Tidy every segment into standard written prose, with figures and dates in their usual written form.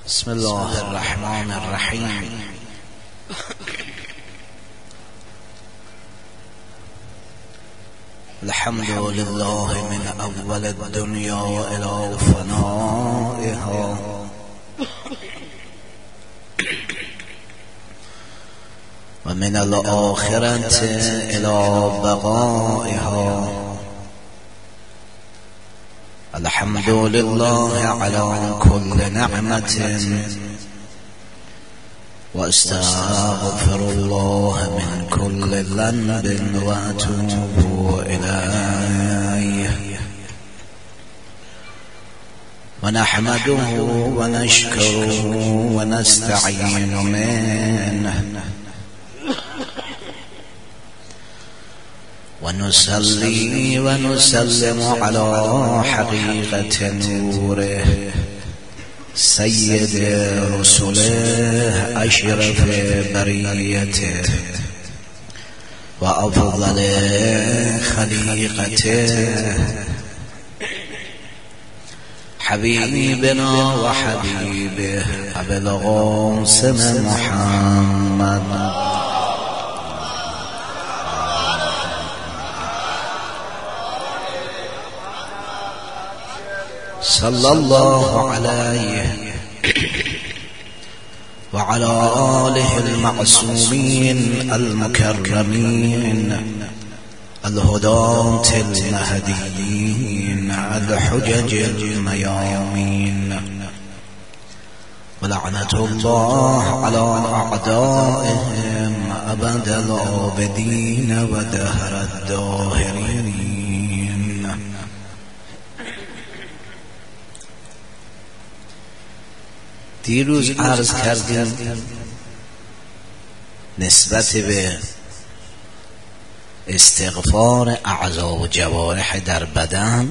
بسم الله الرحمن الرحیم. الحمد لله من اول الدنیا الى فنائها و من الآخرة الى بقائها. الحمد لله على كل نعمة واستغفر الله من كل ذنب واتوب إليه ونحمده ونشكره ونستعين منه ونصلي ونسلم على حقيقة نوره سيد رسله أشرف بريته وأفضل خليقته حبيبنا وحبيبه أبي القاسم محمد صلى الله عليه وعلى آله المعصومين المكرمين الهداة المهديين الحجج الميامين ولعنة الله على أعدائهم أبد العابدين ودهر الداهرين. دیروز عرض کردیم نسبت به استغفار اعضا و جوارح در بدن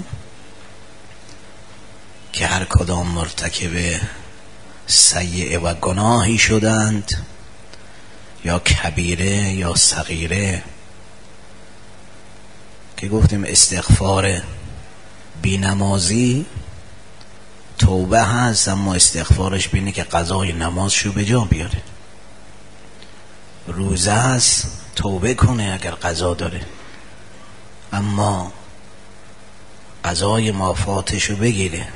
که هر کدام مرتکب سیئه و گناهی شدند، یا کبیره یا صغیره، که گفتیم استغفار بی‌نمازی توبه هست، اما استغفارش بینه که قضای نمازشو به جا بیاره. روزه هست توبه کنه اگر قضا داره، اما قضای مافاتشو بگیره.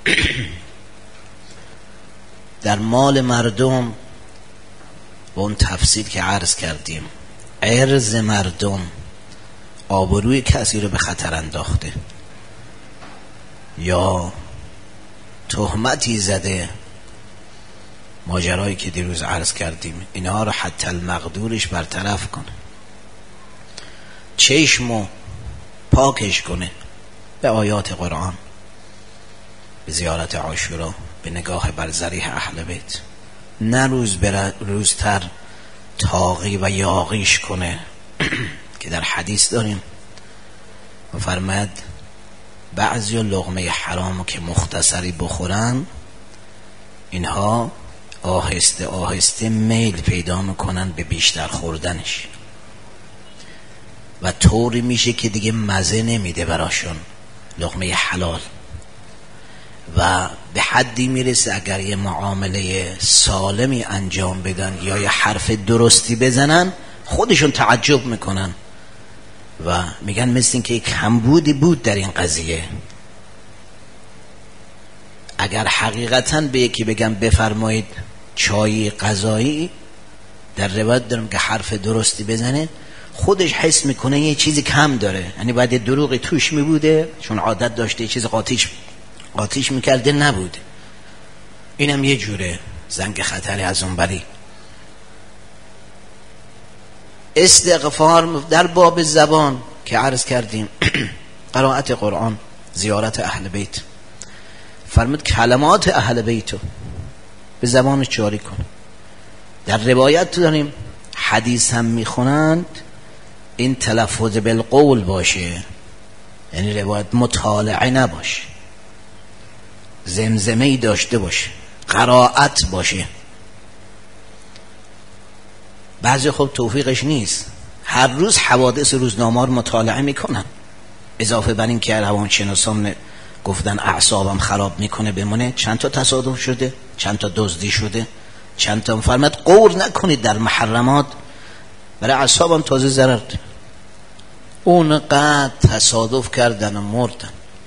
در مال مردم با اون تفصیل که عرض کردیم، عرض مردم، آبروی کسی رو به خطر انداخته یا تهمتی زده، ماجرایی که دیروز عرض کردیم، اینها رو حتی المقدورش برطرف کنه، چشمو پاکش کنه به آیات قرآن، به زیارت عاشورا، به نگاه بر ضریح اهل بیت، نه روزتر تاقی و یاغیش کنه که در حدیث داریم و فرمد بعضی لقمه حرامو که مختصری بخورن، اینها آهسته آهسته میل پیدا میکنن به بیشتر خوردنش و طوری میشه که دیگه مزه نمیده براشون لقمه حلال، و به حدی میرسه اگر یه معامله سالمی انجام بدن یا یه حرف درستی بزنن خودشون تعجب میکنن و میگن مثل این که یک کمبودی بود در این قضیه. اگر حقیقتاً به یکی بگم بفرمایید چای غذایی، در روایت دارم که حرف درستی بزنه، خودش حس میکنه یه چیزی کم داره، یعنی باید دروغی توش میبوده، چون عادت داشته یه چیز قاطیش میکرده نبوده. اینم یه جوره زنگ خطری از اون بری. استغفار در باب زبان که عرض کردیم، قرائت قرآن، زیارت اهل بیت، فرمود کلمات اهل بیتو به زبانش جاری کن. در روایت داریم حدیث هم میخونند این تلفظ بالقول باشه، یعنی روایت مطالعه نباشه، زمزمه‌ای داشته باشه، قرائت باشه. بعضی خب توفیقش نیست، هر روز حوادث روزنامه رو مطالعه میکنن، اضافه بر این که روانشناسان گفتن اعصابم خراب میکنه بمونه. چند تا تصادف شده، چند تا دزدی شده، چند تا فرمود غور نکنید در محرمات، برای اعصابم تازه ضرر ده. اونقدر تصادف کردن و مردن.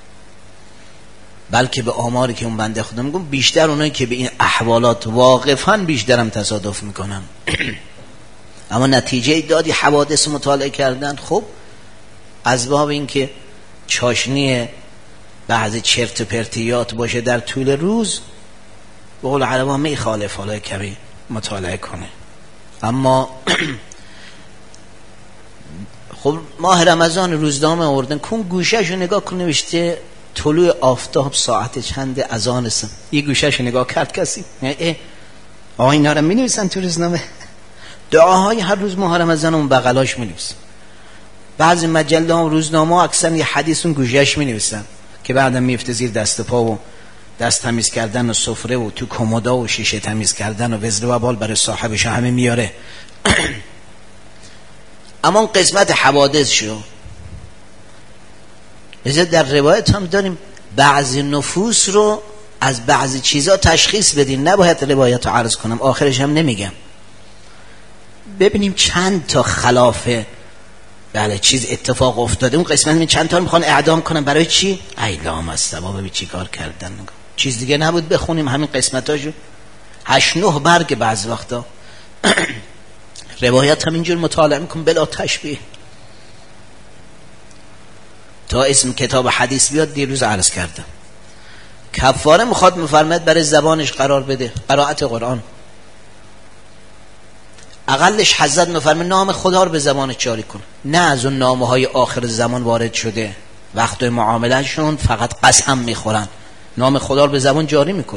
بلکه به آماری که اون بنده خدا میگم بیشتر اونایی که به این احوالات واقفن بیشترم تصادف میکنن. اما نتیجه دادی حوادث مطالعه کردن. خب از باب این که چاشنی بعضی چرت و پرتیات باشه در طول روز، به قول عربا میخالف حالا کمی مطالعه کنه. اما خب ماه رمضان روزنامه آوردن، کن گوشهشو نگاه کن نوشته طلوع آفتاب ساعت چند اذان است. یه گوشهشو نگاه کرد کسی؟ آقا اینا رو می نویسن تو روزنامه. دعاهای هر روز ماه رمضان اون بغلاش می نویسن. بعضی مجله ها و روزنامه ها اکثر یه حدیث اون گوشهش می نویسن که بعدم میفته زیر دست پا و دست تمیز کردن و سفره و تو کمودا و شیشه تمیز کردن و وزر و بال برای صاحبش همه میاره. اما اون قسمت حوادث شو لذا در روایت هم داریم بعضی نفوس رو از بعضی چیزا تشخیص بدین. نباید روایت رو عرض کنم، آخرش هم نمیگم. ببینیم چند تا خلاف بله چیز اتفاق افتاده. اون قسمت می چند تا رو میخوان اعدام کنن. برای چی؟ ایلام از ثواب ببین چی کار کردن. چیز دیگه نبود بخونیم همین قسمتاشو 8-9 برگ بعض وقتا. روایت هم اینجور مطالعه میکن بلا تشبیه تا اسم کتاب حدیث بیاد. دیروز عرض کردم کفاره میخواد مفرمد برای زبانش قرار بده قرائت قرآن. اقلش حضرت مفرمد نام خدا رو به زبانش جاری کن، نه از اون نامه های آخر زمان وارد شده وقت معاملهشون فقط قسم میخورن. نام خدا رو به زبان جاری میکن.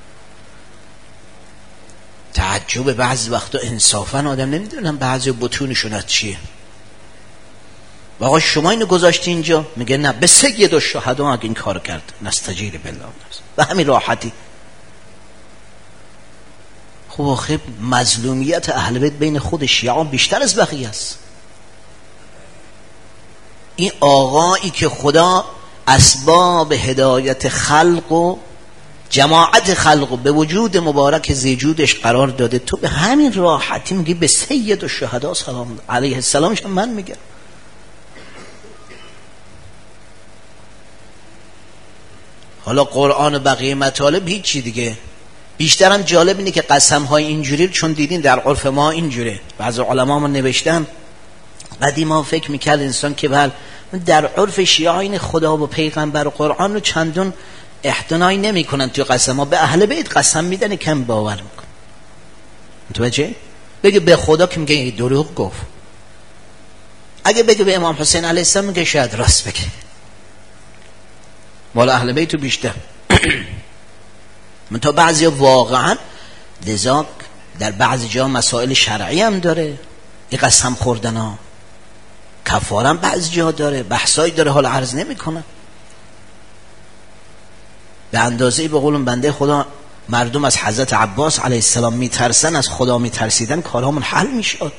تعجب بعضی وقتا انصافا آدم نمیدونم بعضی بطونشون از چیه. آقا شما اینو گذاشتی اینجا؟ میگه نه به سید الشهدا اگه این کار کرد نستجیر بالله و همین راحتی. خب آخه مظلومیت اهل بیت بین خود شیعان بیشتر از بقیه است. این آقایی که خدا اسباب هدایت خلق و جماعت خلق و به وجود مبارک زیجودش قرار داده، تو به همین راحتی میگی به سید الشهدا سلام علیه السلامش من میگم. حالا قرآن و بقیه مطالب هیچی دیگه. بیشترم جالب اینه که قسم های اینجوری چون دیدین در عرف ما اینجوره. بعضی علما ما نوشتن قدیما فکر میکرد انسان که در عرف شیعه این خدا و پیغمبر و قرآن رو چندون احتنایی نمی کنن تو قسم ها. به اهل بیت قسم میدن کم باور میکن. متوجه؟ بگه به خدا که میگه دروغ گفت. اگه بگه به امام حسین علیه السلام میگه شاید راست بگه. مالا اهل بیتو بیشتر. من تا بعضی واقعا لذا در بعضی جا مسائل شرعی هم داره. این قسم خوردن ها کفارم بعضی جا داره، بحثایی داره، حال عرض نمی کنم. به اندازه‌ای به قولم بنده خدا مردم از حضرت عباس علیه السلام میترسن، از خدا میترسیدن، کارهامون حل میشد.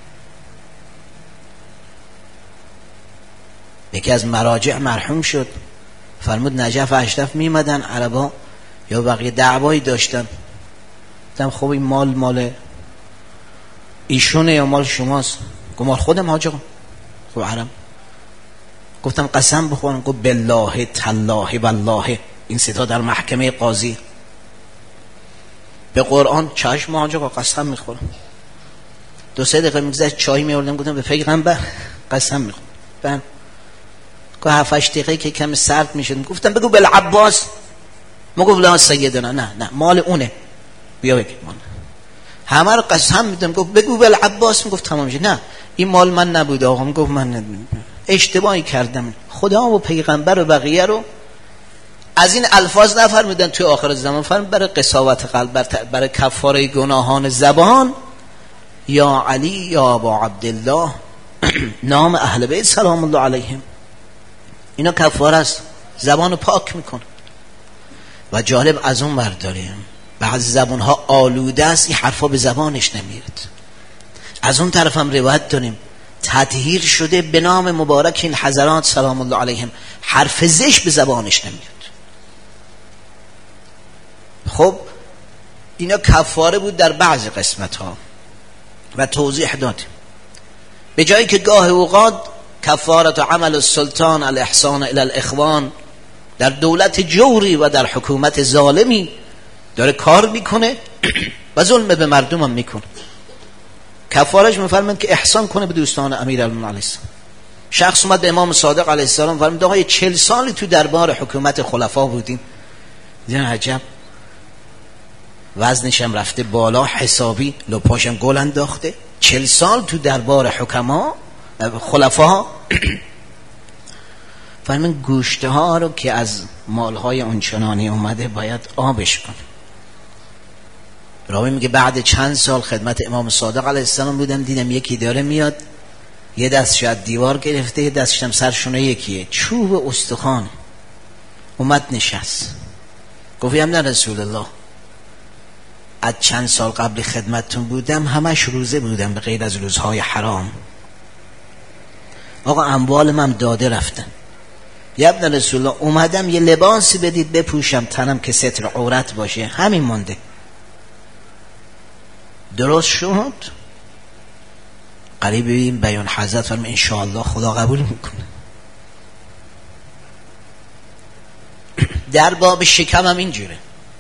یکی از مراجع مرحوم شد، فرمود نجف اشرف میمدن عربا یا بقیه دعوایی داشتن، گفتم خب این مال ایشونه یا مال شماست؟ گفت مال خودم حاج آقا. خب عرب. گفتم قسم بخورم؟ گفت بالله تالله والله. این ستا در محکمه قاضی. به قرآن چشم حاج آقا قسم میخورم. 2-3 دقیقه میگذشت چای میوردم گفتم به پیغمبر قسم میخورم. گفت 7-8 دقیقه که کم سرد میشد گفتم بگو بالعباس. ما گفت لا سیدنا نه مال اونه بیا بگی مال. همه رو قسم میدم. گفت بگو بالعباس. میگفت تمام شد. نه این مال من نبود آقا. میگفت من اشتباهی کردم. خدا و پیغمبر و بقیه رو از این الفاظ نفرمودن توی آخر زمان. فرمود برای قساوت قلب، برای کفاره گناهان زبان، یا علی یا ابا عبدالله نام اهل بیت سلام الله علیهم اینا کفاره است، زبانو پاک میکن. و جالب از اون برداریم بعضی زبانها آلوده است، این حرفا به زبانش نمیاد. از اون طرف هم روایت داریم تطهیر شده به نام مبارک این حضرات سلام الله علیهم، حرف زشت به زبانش نمیاد. خب اینا کفاره بود در بعض قسمت ها و توضیح دادیم. به جایی که گاه اوقات کفارت و عمل السلطان الاحسان الی الاخوان در دولت جوری و در حکومت ظالمی داره کار میکنه و ظلم به مردم هم میکنه، کفارش میفرمند که احسان کنه به دوستان امیرالمومنین علیه السلام. شخص اومد به امام صادق علیه السلام فرمود آقا 40 سالی تو دربار حکومت خلفا بودیم، دیدن عجب وزنشم رفته بالا حسابی، لپاشم گل انداخته، 40 سال تو دربار حکما خلفا. فرمون گوشته ها رو که از مالهای اونچنانی اومده باید آبش کنه. راوی میگه بعد چند سال خدمت امام صادق علیه السلام بودم، دیدم یکی داره میاد، یه دست شاید دیوار گرفته، یه دستشم سرشونه یکیه، چوب استخوان. اومد نشست، گفتم نه رسول الله، از چند سال قبل خدمتتون بودم همش روزه بودم به غیر از روزهای حرام، آقا اموال من داده رفتن، یا ابن رسول الله اومدم یه لباسی بدید بپوشم تنم که ستر عورت باشه، همین مونده. درست شد؟ قریب این بیان حضرت فرم انشاءالله خدا قبول میکنه. در باب شکم هم اینجوره،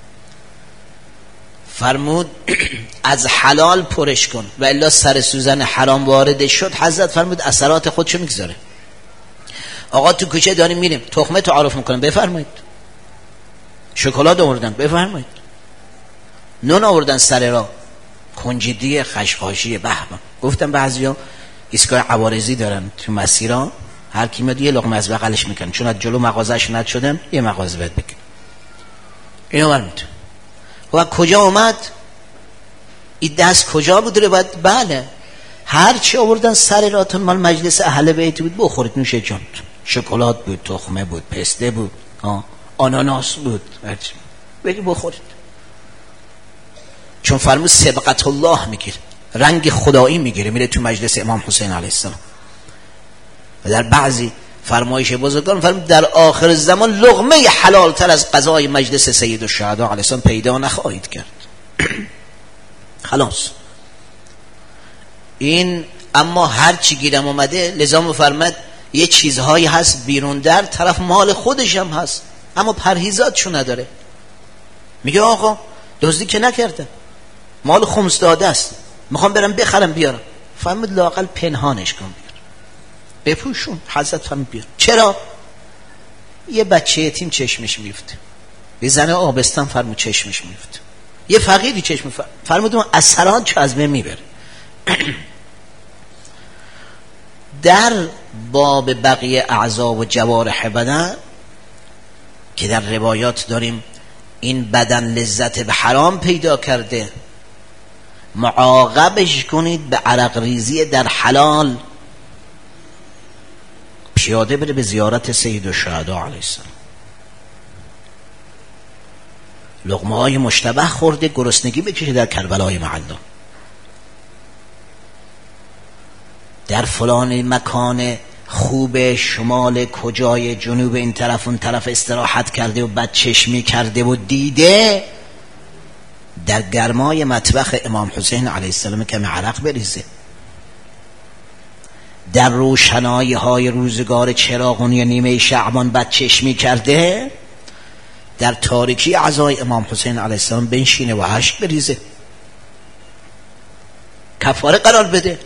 فرمود از حلال پرش کن و الا سر سوزن حرام وارد شد، حضرت فرمود اثرات خودشو میگذاره. آقا تو کوچه داریم میریم تخمه تعارف میکنم، بفرمایید. شکلات آوردن، بفرمایید. نون آوردن سر را، کنجدی خشخاشی بهبم. گفتم بعضیا ایستگاه عوارضی دارن تو مسیرها، هر کی میاد یه لقمه از بغلش میکنن، چون از جلو مغازه‌اش ند شدن یه مغازه بهت بکن. اینو برمیتون. و کجا اومد؟ این دست کجا بود رو باید؟ بله هر چی آوردن سر راتون مال مجلس اهل بیت بود، بخورید نوش جان. شکلات بود، تخمه بود، پسته بود، آناناس بود، هرچی بگی بخورید. چون فرمود سبقت الله میگیره، رنگ خدایی میگیره، میره تو مجلس امام حسین علیه السلام. و در بعضی فرمایش بزرگان فرمود در آخر زمان لقمه حلال تر از غذای مجلس سید الشهدا علیه السلام پیدا نخواهید کرد. خلاص این اما هر چی گیرم اومده، لذا مفرمد یه چیزهایی هست بیرون در طرف مال خودش هم هست اما پرهیزاتشو نداره. میگه آقا دزدی که نکرده، مال خمس داده است، میخوام برم بخرم بیارم. فرمود لااقل پنهانش کن بیار، بپوشون. حضرت فرمود بیار. چرا؟ یه بچه یتیم چشمش میفته، یه زن آبستان فرمود چشمش میفته، یه فقیری چشم فرمود اون اثرات چو از بین میبره. در باب بقیه اعضا و جوارح بدن که در روایات داریم این بدن لذت به حرام پیدا کرده، معاقبش کنید به عرق ریزی در حلال، پیاده بره به زیارت سید الشهدا علیه السلام. لقمه های مشتبه خورده، گرسنگی بکشه در کربلای معلا، در فلان مکان خوب شمال کجای جنوب این طرف اون طرف استراحت کرده و بد چشمی کرده و دیده در گرمای مطبخ امام حسین علیه السلام کم عرق بریزه، در روشنایی های روزگار چراغونی نیمه شعبان بد چشمی کرده، در تاریکی عزای امام حسین علیه السلام بنشینه و اشک بریزه، کفاره قرار بده.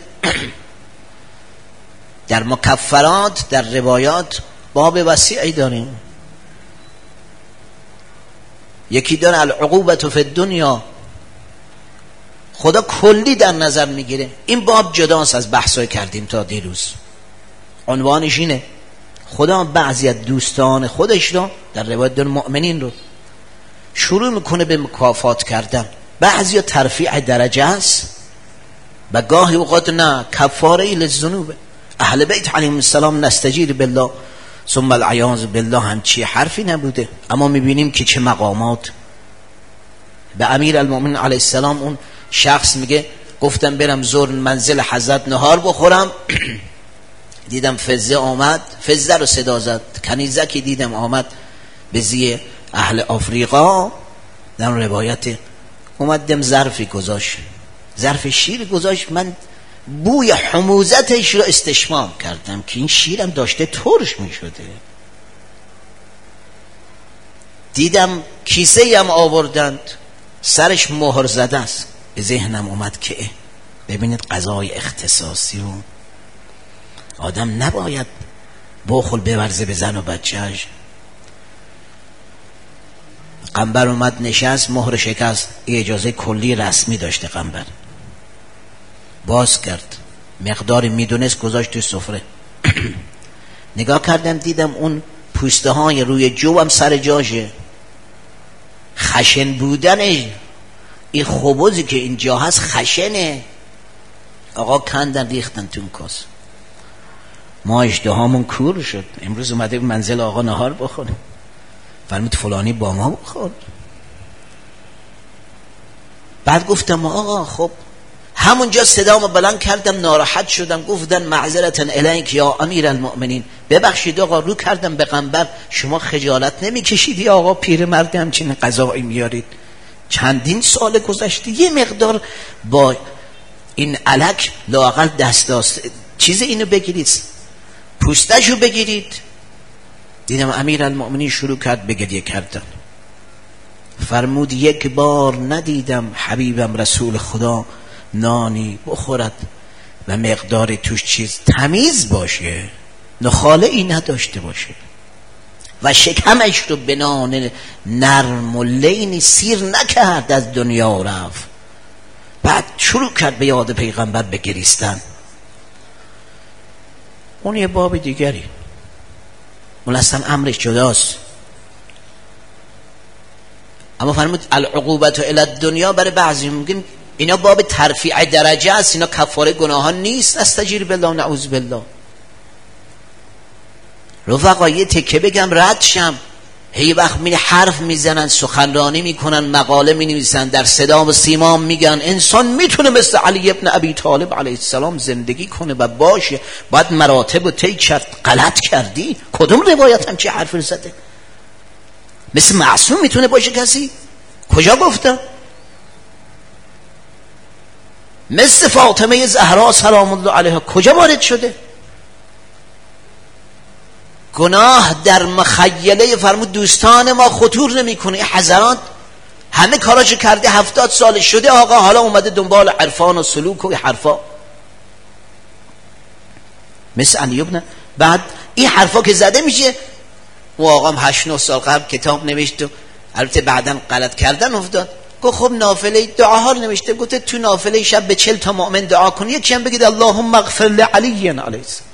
در مکفرات در روایات باب وسیعی داریم. یکی داره العقوبة فی الدنیا، خدا کلی در نظر میگیره. این باب جداست از بحثای کردیم تا دیروز. عنوانش اینه خدا بعضی از دوستان خودش رو در روایت داره مؤمنین رو شروع میکنه به مکافات کردن. بعضی ترفیع درجه است و گاهی اوقات نه، کفاره للذنوب. اهل بیت علیهم السلام نستجیر بالله ثم العیاذ بالله همچی حرفی نبوده، اما میبینیم که چه مقامات. به امیر المؤمنین علیه السلام اون شخص میگه گفتم برم زور منزل حضرت نهار بخورم دیدم فزه آمد، فزه رو صدا زد، کنیزکی دیدم آمد به زی اهل آفریقا در روایت اومدم ظرفی گذاشت، ظرف شیر گذاشت، من بوی حموزتش رو استشمام کردم که این شیرم داشته ترش می شده. دیدم کیسه هم آوردند سرش مهر زده است. به ذهنم اومد که ببینید غذای اختصاصی و آدم نباید بخل بورزه به زن و بچه‌اش. قنبر اومد نشست، مهر شکست، اجازه کلی رسمی داشته قنبر. باز کرد، مقداری میدونست گذاشت توی سفره. نگاه کردم دیدم اون پوسته های روی جوام سر جاشه. خشن بودنش، این خبزی که اینجا هست خشنه. آقا کندن ریختن تو اون کاس. ما اشتهامون کور شد. امروز اومده به منزل آقا نهار بخوریم، فرمود فلانی با ما بخور. بعد گفتم آقا خب، همونجا صدامو بلند کردم، ناراحت شدم، گفتن معذرتن الیک یا امیر المؤمنین، ببخشید آقا. رو کردم به قنبر، شما خجالت نمی کشیدی آقا پیرمرد همچین غذایی میارید؟ چندین سال گذشته، یه مقدار با این الک لااقل دست چیز اینو بگیرید، پوستشو بگیرید. دیدم امیر المؤمنین شروع کرد به گریه کردن. فرمود یک بار ندیدم حبیبم رسول خدا نانی بخورد و مقدار توش چیز تمیز باشه، نخاله ای نداشته باشه و شکمش رو به نان نرم و لینی سیر نکرد، از دنیا رفت. بعد شروع کرد به یاد پیغمبر به گریستن. اون یه باب دیگری، اون اصلا امرش جداست. اما فرمود العقوبت الی الدنیا، برای بعضی میگن اینا باب ترفیع درجه است، اینا کفاره گناهان نیست. استجیر بالله نعوذ بالله. رفقا یه تکه بگم رد شم، هی وقت حرف میزنن، سخنرانی میکنن، مقاله مینویسن، در صدا و سیما میگن انسان میتونه مثل علی ابن ابی طالب علیه السلام زندگی کنه و باشه، باید مراتب رو طی کرد. غلط کردی. کدوم روایت هم چه حرف زده؟ مثل معصوم میتونه باشه کسی؟ کجا گفتم؟ مثل فاطمه زهرا سلام الله علیها کجا وارد شده؟ گناه در مخیله فرمود دوستان ما خطور نمیکنه. حضرات همه کاراشو کرده، 70 سال شده آقا، حالا اومده دنبال عرفان و سلوک و حرفا مثل علی ابن. بعد این حرفا که زده میشه، و آقام 8-9 سال قبل کتاب نوشت و البته بعداً غلط کردن افتاد. گفت خب نافله دعاها رو نوشته، گفت تو نافله شب به 40 تا مؤمن دعا کنی، یکی هم بگید اللهم اغفر لعلی علیه السلام.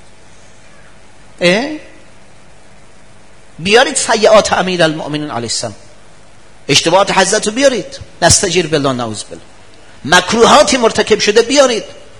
بیارید سیئات امیر المؤمنین علیه السلام، اشتباهات حضرت رو بیارید، نستجیر بالله نعوذ بالله، مکروهاتی مرتکب شده بیارید.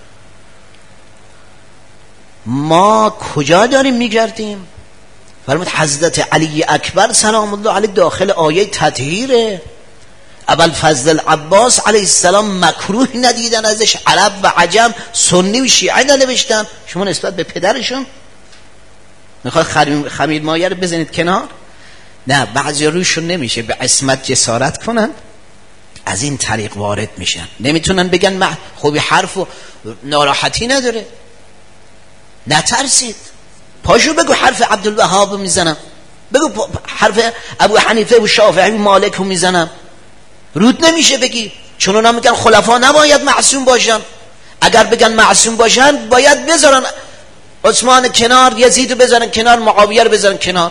ما کجا داریم میگردیم؟ فرمود حضرت علی اکبر سلام الله علیه داخل آیه تطهیره. ابوالفضل عباس علیه السلام مکروه ندیدن ازش، عرب و عجم، سنی و شیعه ننوشتن. شما نسبت به پدرشون میخواد خمیر مایه رو بزنید کنار؟ نه، بعضی روشون نمیشه به عصمت جسارت کنن، از این طریق وارد میشن. نمیتونن بگن خوبی حرف و ناراحتی نداره. نترسید، پاشو بگو حرف عبدالوهاب میزنم، بگو حرف ابو حنیفه و شافعی و مالک رو میزنم. رود نمیشه بگی، چون اونا میگن خلفا نباید معصوم باشن. اگر بگن معصوم باشن باید بذارن عثمان کنار، یزید رو بذارن کنار، معاویه رو بذارن کنار.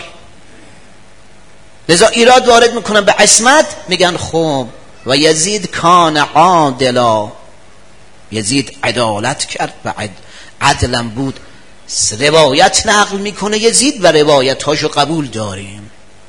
لذا ایراد وارد میکنن به عصمت، میگن خب و یزید کان عادلا، یزید عدالت کرد و عدلم بود. روایت نقل میکنه یزید و روایت هاشو قبول داریم.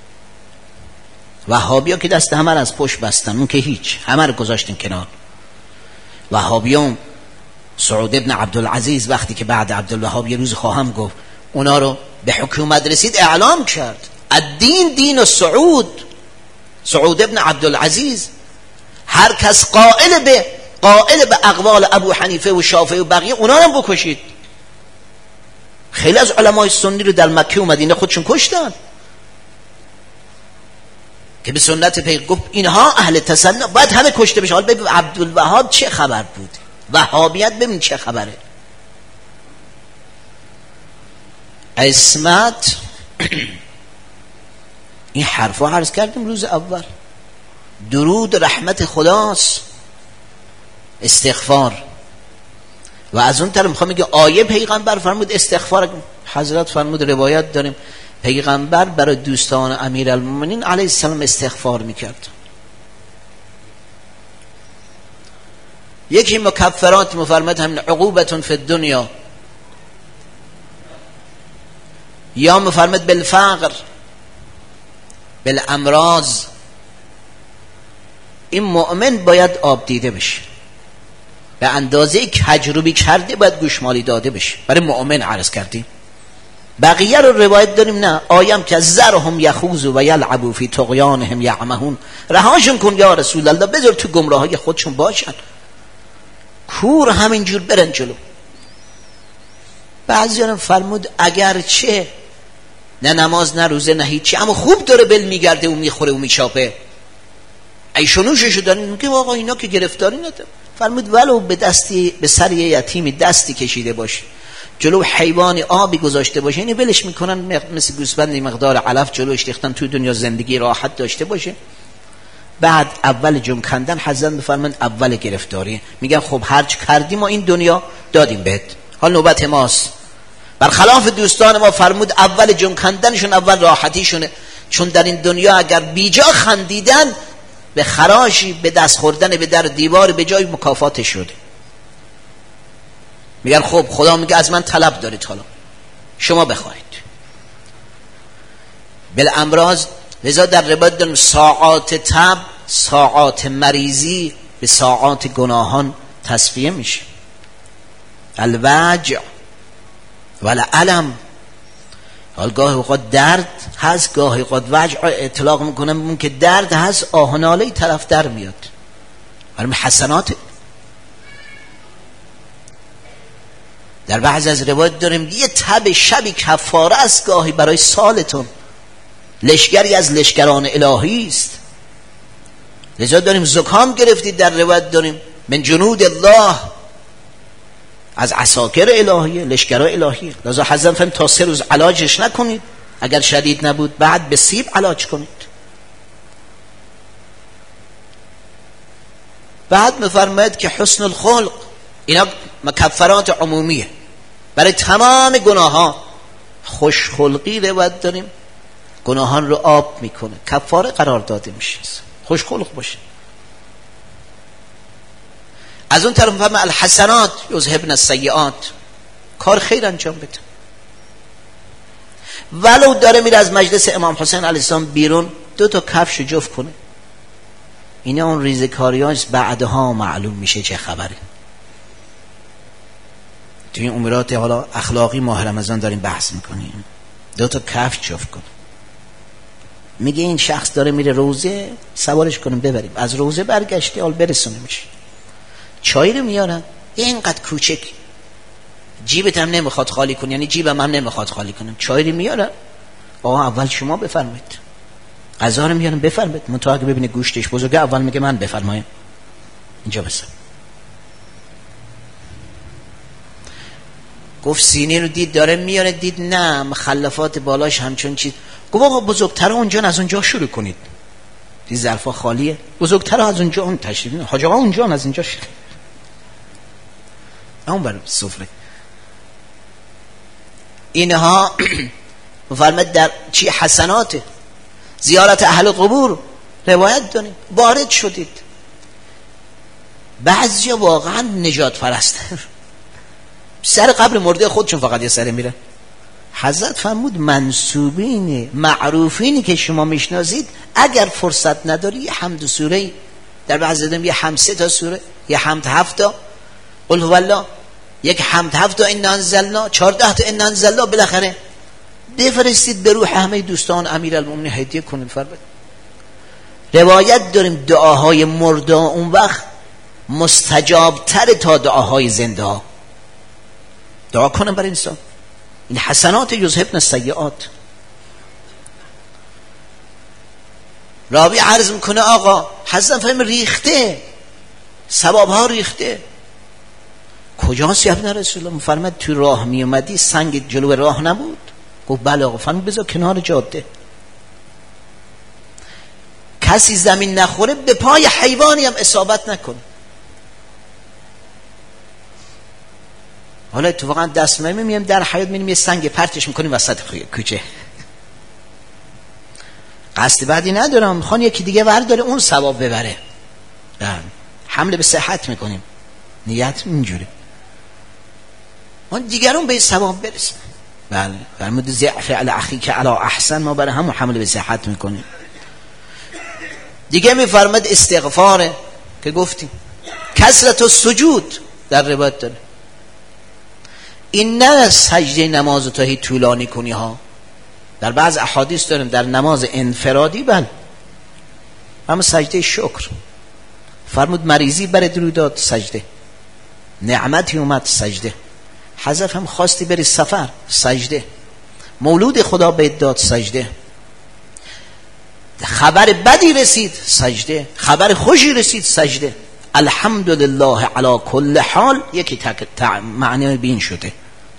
وهابیا که دست همه از پشت بستن، اون که هیچ، همه رو گذاشتن کنار. وهابیون سعود ابن عبدالعزیز وقتی که بعد عبدالوهاب یه روز خواهم گفت اونا رو به حکومت رسید، اعلام کرد الدین دین سعود، سعود ابن عبدالعزیز. هر کس قائل به اقوال ابو حنیفه و شافعی و بقیه، اونا رو بکشید. خیلی از علمای سنی رو در مکه و مدینه خودشون کشتن. که به سنت پیغمبر گفت اینها اهل تسنن باید همه کشته بشه. حالا ببین عبدالوهاب چه خبر بود، وهابیت ببین چه خبره. عصمت این حرفا عرض کردیم روز اول، درود رحمت خداست، استغفار. و از اون طرف میخوام میگه آیه پیغمبر فرمود استغفار. حضرت فرمود روایت داریم پیغمبر برای دوستان امیرالمومنین علیه السلام استغفار میکرد. یکی مکفرات مفرمت همین عقوبتون فی الدنیا، یا مفرمت بالفقر بالامراض. این مؤمن باید آب دیده بشه، به اندازه کجروبی کرده باید گوشمالی داده بشه. برای مؤمن عرض کردیم. بقیه رو روایت داریم نه آیم که ذرهم یخوضوا و یلعبوا فی طغیانهم یعمهون، رهاشون کن یا رسول الله، بذار تو گمراهی خودشون باشن، کور همینجور برن جلو. بعضیان فرمود اگرچه نه نماز نه روزه نه هیچی، اما خوب داره بل میگرده و میخوره و میچاپه، ایشونوششو دارین. میگه آقا اینا که گرفتاری نداره. فرمود ولو به سر یتیمی دستی کشیده باشه، جلو حیوانی آبی گذاشته باشه، اینو ولش میکنن مثل گوسفند مقدار علف جلوش ریختن تو دنیا زندگی راحت داشته باشه. بعد اول جمع کندن حضرت میفرمایند اول گرفتاری. میگن خب هرچ کردیم ما این دنیا دادیم بهت، حال نوبت ماست. برخلاف دوستان ما فرمود اول جمع کندنشون اول راحتیشونه، چون در این دنیا اگر بیجا خندیدن به خراشی، به دست خوردن به در دیوار به جای مکافات شده. میگن خب خدا میگه از من طلب دارید، حالا شما بخواید. بالامراض، لذا در روایت داریم ساعات تب، ساعات مریضی به ساعات گناهان تصفیه میشه. الوجع والالم، حال گاهی اوقات درد هست، گاهی اوقات وجع اطلاق میکنم اون که درد هست، آه و ناله طرف در میاد. برای حسنات. در بعض از روایت داریم یه تب شبی کفاره است گاهی برای سالتون، لشکری از لشکران الهی است. لذا داریم زکام گرفتید، در روایت داریم من جنود الله، از عساکر الهیه، لشکران الهیه. لذا حضرت فرمود تا 3 روز علاجش نکنید، اگر شدید نبود بعد به سیب علاج کنید. بعد میفرماید که حسن الخلق، اینا مکفرات عمومیه برای تمام گناه ها. خوشخلقی روایت داریم گناهان رو آب میکنه، کفاره قرار داده میشه. خوشخلق باشه. از اون طرف فهم الحسنات یذهبن السیئات، کار خیر انجام بده. ولو داره میره از مجلس امام حسین علیه السلام بیرون 2 تا کفش جفت کنه، اینا اون ریزکاریاش بعدها معلوم میشه چه خبره. تو این امورات حالا اخلاقی ماه رمضان داریم بحث میکنیم. 2 تا کفش جفت کنه. میگه این شخص داره میره روزه، سوارش کنیم ببریم. از روزه برگشته حال برسونه میشه. چای رو میارن اینقدر کوچک، جیبت هم نمیخواد خالی کنی، یعنی جیبم هم نمیخواد خالی کنم. چای رو میارن، اول شما بفرمایید. غذا رو میارن بفرمایید. منتها اگه ببینه گوشتش بزرگه اول میگه من بفرمایم اینجا بس. گفت سینی رو دید داره میاره، دید نه مخلفات بالاش همچون چیز. گفت آقا بزرگتر اونجا، از اونجا شروع کنید. دید ظرفا خالیه، بزرگتر از اونجا اون تشریف. حاج آقا اونجا از اینجا شروع. اون بر سفره. اینها فرمود در چی حسناته. زیارت اهل قبور روایت داریم وارد شدید. بعضیا واقعا نجات پرستن، سر قبر مرده خودشون فقط یه سره میره. حضرت فرمود منسوبین معروفینی که شما میشناسید اگر فرصت نداری یه حمد سوره، در بعض دیدم یه حمد 3 تا سوره، یه حمد 7 تا قل هو الله، یک حمد 7 تا انا انزلنا، 14 تا انا انزلنا، بالاخره بفرستید به روح همه دوستان امیرالمومنین هدیه کنید. فرمود روایت داریم دعاهای مرده اون وقت مستجاب تر تا دعاهای زنده ها. دعا کنم برای انسان. این حسنات یذهبن السیئات. راوی عرض میکنه آقا حضرت فهم ریخته، ثواب ها ریخته. کجاست یا ابن رسول الله؟ فرمود تو راه می اومدی سنگ جلو راه نبود؟ گفت بله آقا. فرمود بذار کنار جاده. کسی زمین نخوره به پای حیوانی هم اصابت نکنه. حالا اتفاقا دست میمیم در حیاط میریم یه سنگ پرتش میکنیم وسط کوچه. قصد بعدی ندارم، میخوان یکی دیگه برداره اون ثواب ببره. حمله به صحت میکنیم، نیت اینجوری اون دیگرون به ثواب برسن. بله فرمود ضعف علی اخیک علی احسن، ما برای همون حمله به صحت میکنیم. دیگه میفرماد استغفاره که گفتیم. کثرت السجود در روایت داره. این نه سجده نماز تو هی طولانی کنی ها. در بعض احادیث داریم در نماز انفرادی بله، اما سجده شکر. فرمود مریضی بر درود داد سجده، نعمتی اومد سجده، حذف هم خواستی بری سفر سجده، مولود خدا بهت داد سجده، خبر بدی رسید سجده، خبر خوشی رسید سجده. الحمدلله علی کل حال یکی معنی بین شده.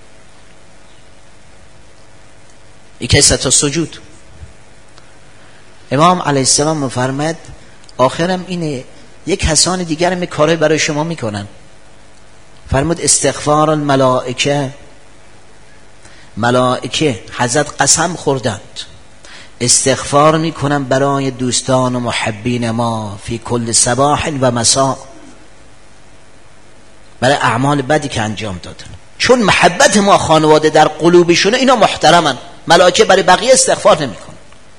یکی ست سجود. امام علیه السلام مفرمد آخرم اینه یک کسان دیگر هم کاره برای شما میکنن. فرمود استغفار الملائکه، ملائکه حضرت قسم خوردند استغفار میکنن برای دوستان و محبین ما فی کل صباح و مساء، برای اعمال بدی که انجام دادن. چون محبت ما خانواده در قلوبشونه اینا محترمن، ملائکه برای بقیه استغفار نمیکنن.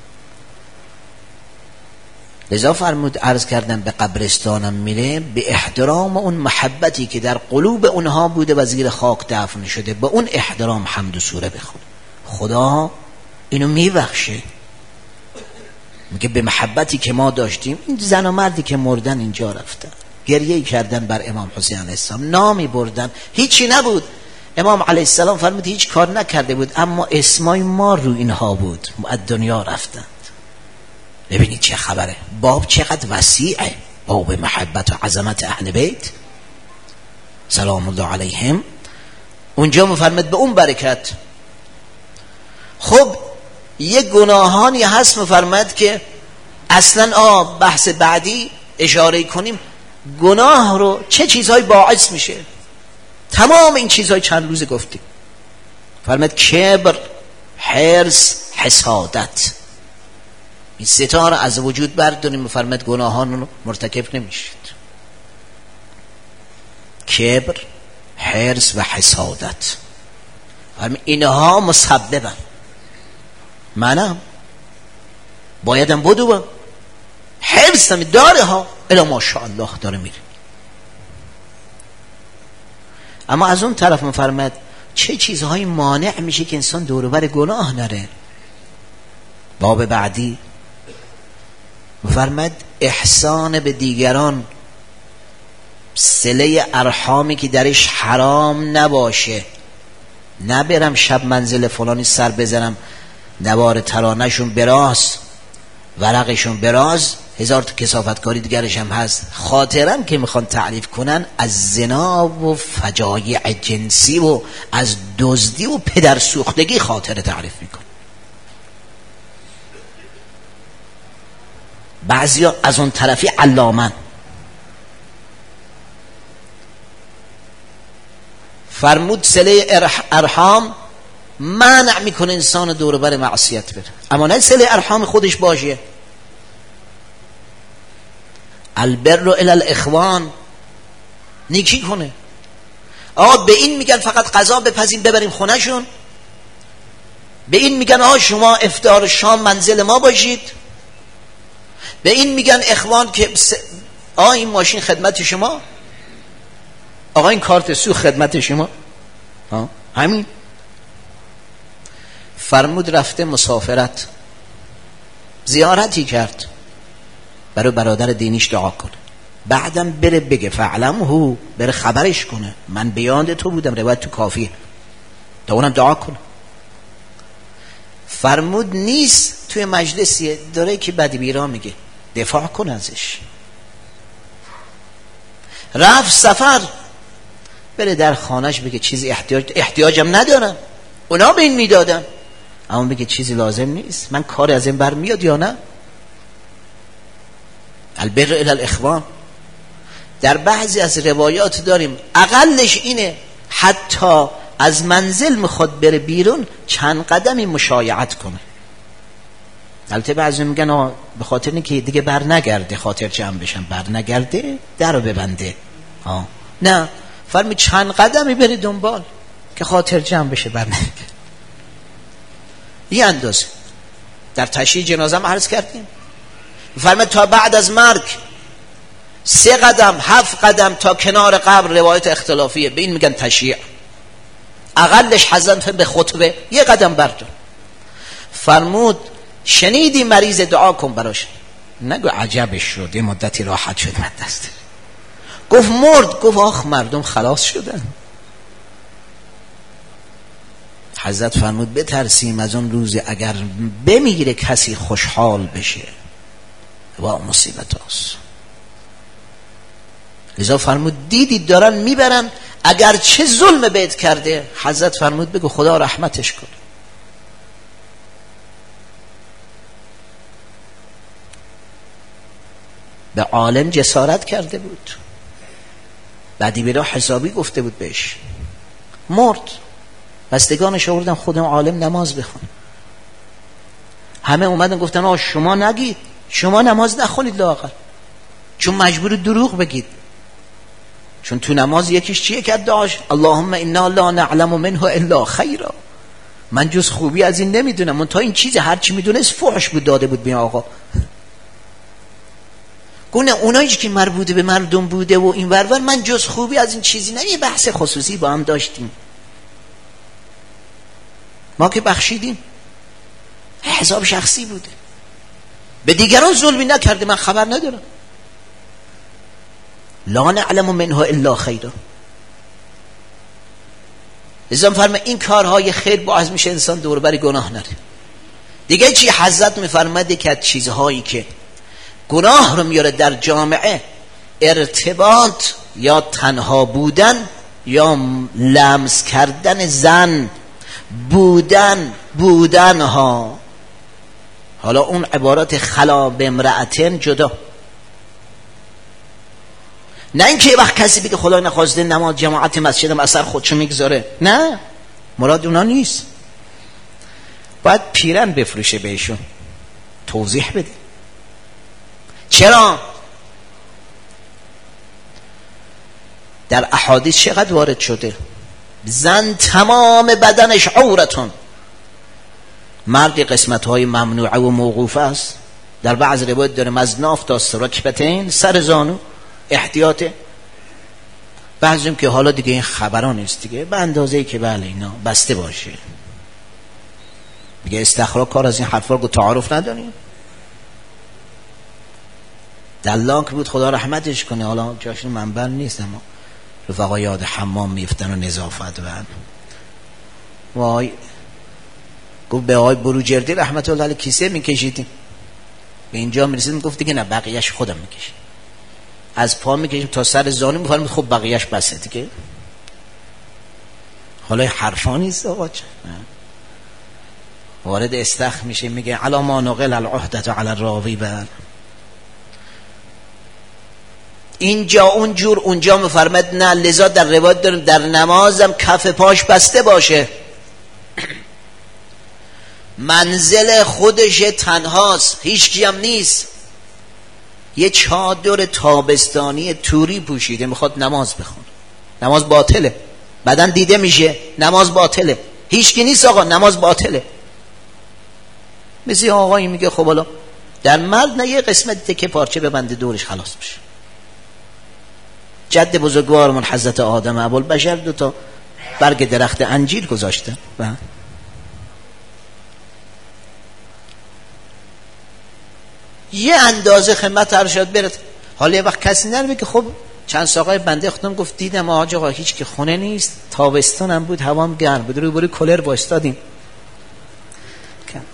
لذا فرمود عرض کردم به قبرستانم میره به احترام اون محبتی که در قلوب اونها بوده و زیر خاک دفن شده، به اون احترام حمد و سوره بخون. خدا اینو میبخشه. میگه به محبتی که ما داشتیم این زن و مردی که مردن اینجا رفتن گریه کردن بر امام حسین علیه السلام، نامی بردن، هیچی نبود. امام علیه السلام فرمود هیچ کار نکرده بود اما اسمای ما رو اینها بود، از دنیا رفتند. ببینید چه خبره، باب چقدر وسیعه، باب محبت و عظمت اهل بیت سلام الله علیهم. اونجا مفرمد به اون برکت. خب یک گناهانی هست مفرمد که اصلا بحث بعدی اشاره کنیم گناه رو چه چیزهای باعث میشه. تمام این چیزهای چند روز گفتیم. فرمد کبر، حرص، حسادت، این ستا رو از وجود برداریم مفرمد گناهان رو مرتکب نمیشید. کبر، حرص و حسادت اینها مسببن. منم بایدم بدوم، حرصم داره ها الا ماشاءالله داره میره. اما از اون طرف مفرمد چه چیزهایی مانع میشه که انسان دوروبر گناه نره. باب بعدی مفرمد احسان به دیگران، صله ارحامی که درش حرام نباشه. نبرم شب منزل فلانی سر بزنم نوار ترانهشون براز، ورقشون براز، هزار تا کثافتکاری دیگرش هم هست. خاطرم که میخوان تعریف کنن از زنا و فجایع جنسی و از دزدی و پدر سوختگی خاطره تعریف میکن. بعضی ها از اون طرفی علامن. فرمود صله ارحام منع میکنه انسان دور بر معصیت بره، اما نه صله ارحام خودش باشه. البر الی الاخوان، نیکی کنه. به این میگن فقط غذا بپزیم ببریم خونهشون، به این میگن شما افطار شام منزل ما باشید، به این میگن اخوان که این ماشین خدمت شما، آقا این کارت سو خدمت شما. همین. فرمود رفته مسافرت، زیارتی کرد، برای برادر دینیش دعا کنه، بعدم بره بگه فعلمه، بره خبرش کنه من بیاد تو بودم، روایت تو کافیه، تا اونم دعا کنه. فرمود نیست توی مجلسی داره که بدی بیرا میگه دفاع کن ازش. رفت سفر، بره در خانهش بگه چیزی احتیاجم ندارم، اونا به این میدادن، اما بگه چیزی لازم نیست، من کار از این برمیاد یا نه. البر الی الاخوان. در بعضی از روایات داریم اقلش اینه حتی از منزل میخواد بره بیرون چند قدمی مشایعت کنه. البته بعضی میگن به خاطر اینکه دیگه بر نگرده، خاطر جمع بشن، بر نگرده در رو ببنده. نه، فرمی چند قدمی بره دنبال که خاطر جمع بشه، بر نگرده. یه اندازه در تشییع جنازه ما عرض کردیم، فرمی تا بعد از مرگ 3 قدم 7 قدم تا کنار قبر، روایت اختلافیه، به این میگن تشییع. اقلش حضرت به خطبه 1 قدم بردار. فرمود شنیدی مریض دعا کن براش، نگو عجبش شد یه مدتی راحت شد من دست. گفت مرد، گفت آخ مردم خلاص شدن. حضرت فرمود بترسیم از اون روز اگر بمیره کسی خوشحال بشه و مصیبت هاست. لذا فرمود دیدید دارن میبرن، اگر چه ظلم بهت کرده، حضرت فرمود بگو خدا رحمتش کن. به عالم جسارت کرده بود، بعدی بیرا حسابی گفته بود بهش، مرد. بستگانش آوردن خودم عالم نماز بخون. همه اومدن گفتن شما نگید، شما نماز نخونید لااقل، چون مجبور دروغ بگید. چون تو نماز یکیش چیه که داشت اللهم انا لا نعلم منه الا خیرا، من جز خوبی از این نمیدونم، من تا این چیز هرچی میدونست فحش بود داده بود به آقا. گونه اونایی که مربوطه به مردم بوده و این ورور، من جز خوبی از این چیزی نه. یه بحث خصوصی با هم داشتیم، ما که بخشیدیم، حساب شخصی بوده، به دیگران ظلمی نکرده، من خبر ندارم. لا نعلم منه الا خیرا. لذا فرمه این کارهای خیر باعث میشه انسان دور بر گناه نره. دیگه چی حضرت میفرماده که از چیزهایی که گناه رو میاره در جامعه، ارتباط یا تنها بودن یا لمس کردن زن، بودن ها. حالا اون عبارات خلا به امرأتن جدا، نه اینکه وقت کسی بگه خدا نخواسته نماز جماعت مسجدم اثر خودشو میگذاره، نه، مراد اونا نیست. باید پیرن بفروشه بهشون، توضیح بده. چرا؟ در احادیث چقدر وارد شده زن تمام بدنش عورتون، مرد قسمت‌های ممنوعه و موقوفه است. در بعض روایت داره مزناف تا رکبتین، سر زانو احتیاطه. بعضیم که حالا دیگه این خبران نیست دیگه، به اندازه‌ای که بله اینا بسته باشه دیگه. استخراج کار از این حرفا رو تعارف نداریم. دلاک بود خدا رحمتش کنه، حالا جاشون منبر نیست، اما رفقا یاد حمام میفتن و نظافت وای گفت به آقای بروجردی رحمت الله علیه کیسه میکشیدیم، به اینجا میرسیدیم گفت دیگه نه بقیهش خودم میکشیم، از پا میکشیم تا سر زانو، میفرمید خب بقیهش بسه دیگه. حالا حرفا نیست آقا. وارد استخ میشه میگه علا ما نقل العهدة علی الراوی بر اینجا اونجور، اونجا میفرمد نه. لذا در روایت داریم در نمازم کف پاش بسته باشه، منزل خودش تنهاست، هیچ کی هم نیست، یه چادر تابستانی توری پوشیده میخواد نماز بخونه، نماز باطله، بدن دیده میشه نماز باطله، هیچ کی نیست آقا، نماز باطله. مثل آقایی میگه خب حالا در مرد نه یه قسمت تکه پارچه ببنده دورش خلاص بشه. جد بزرگوارمون حضرت آدم ابوالبشر 2 تا برگ درخت انجیر گذاشته و یه اندازه خدمت ارشاد برد. حالا یه وقت کسی نرمه که خب چند ساقای بنده خودم گفت دیدم آقا هیچ که خونه نیست، تابستان هم بود، هوام گرم بود، روبروی کولر وایستادیم.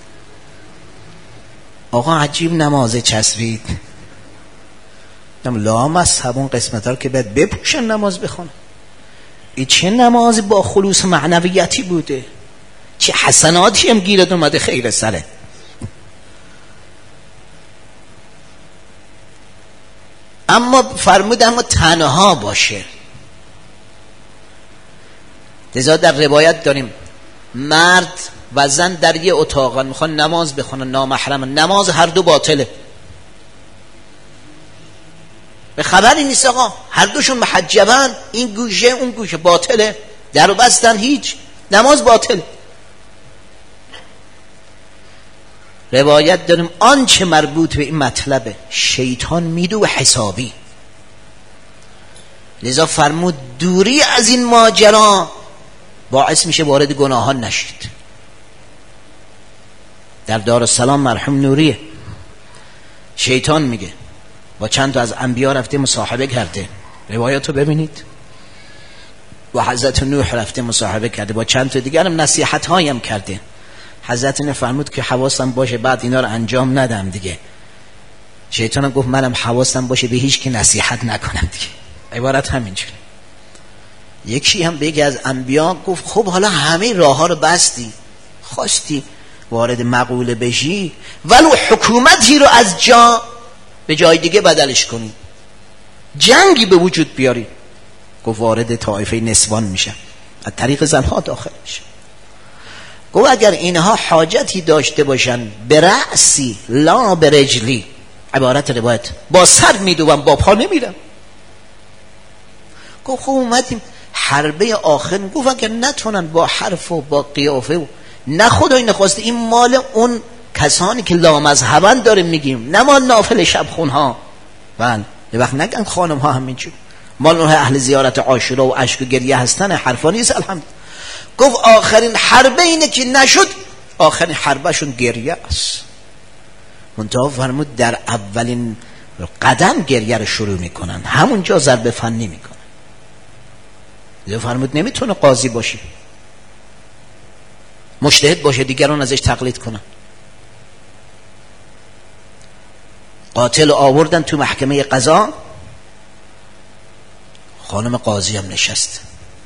آقا عجیب نمازه چسبید. لام از همون قسمت ها که باید بپوشن نماز بخونه. این چه نمازی با خلوص معنویتی بوده، چه حسناتی هم گیرد اومده خیر سره. اما فرمود اما تنها باشه. لذا در روایت داریم مرد و زن در یه اتاقن میخوان نماز بخونن، نامحرم، نماز هر دو باطله. به خبری نیست آقا، هر دوشون محجبن، این گوشه اون گوشه، باطله، در و بستن، هیچ، نماز باطل. روایت داریم آنچه مربوط به این مطلبه شیطان میدو حسابی. لذا فرمود دوری از این ماجرا باعث میشه وارد گناهان نشید. در دارالسلام مرحوم نوریه شیطان میگه با چند تا از انبیا رفته مصاحبه کرده، روایاتو ببینید، با حضرت نوح رفته مصاحبه کرده، با چند تا دیگر هم نصیحت هایم کرده. حضرت نوح فرمود که حواسم باشه بعد اینا رو انجام ندم دیگه. شیطان گفت منم حواسم باشه به هیچ کی نصیحت نکنم دیگه. عبارت همینجوری. یکی هم به یکی از انبیا گفت خب حالا همه راه ها رو بستی، خواستی وارد مقوله بشی ولو حکومتی رو از جا به جای دیگه بدلش کنی، جنگی به وجود بیاری. گفت وارد طائفه نسوان میشه، از طریق زنها داخل میشه. گفت اگر اینها حاجتی داشته باشن به رأسی لا به رجلی، عبارت روایت با سر میدوم با پا نمیرم. گفت خب اومدیم حربه آخر، گفت اگر نتونن با حرف و با قیافه و نه خدای نخواسته این مال اون کسانی که لامذهبن داریم میگیم، نه مال نافل شبخون ها. بله یه وقت نگن خانم ها همینجور مال اون اهل زیارت عاشورا و اشک و گریه هستن، حرفا نیست. الحمد. گفت آخرین حربه اینه که نشد، آخرین حربه شون گریه است. منتها فرمود در اولین قدم گریه رو شروع میکنن، همونجا ضربه فنی میکنن. لذا فرمود نمیتونه قاضی باشه، مجتهد باشه، دیگران ازش تقلید کنن. قاتل آوردن تو محکمه قضا، خانم قاضی هم نشست.